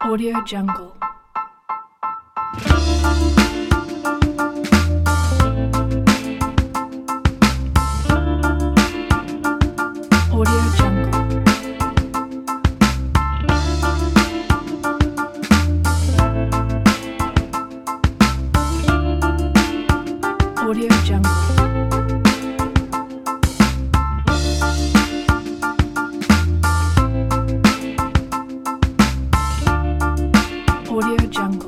Audio Jungle. Audio Jungle. Audio Jungle. Audio Jungle.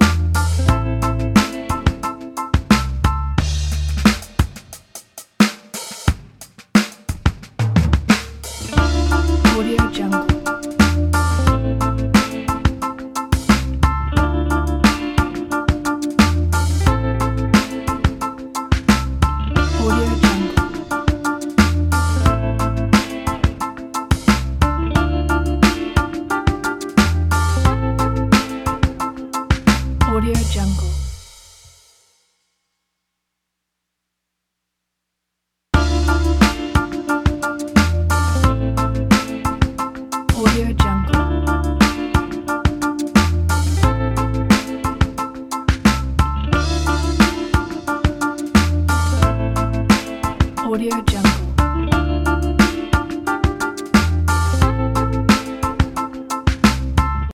Audio Jungle. Audio Jungle. Audio Jungle. Audio Jungle. Audio Jungle.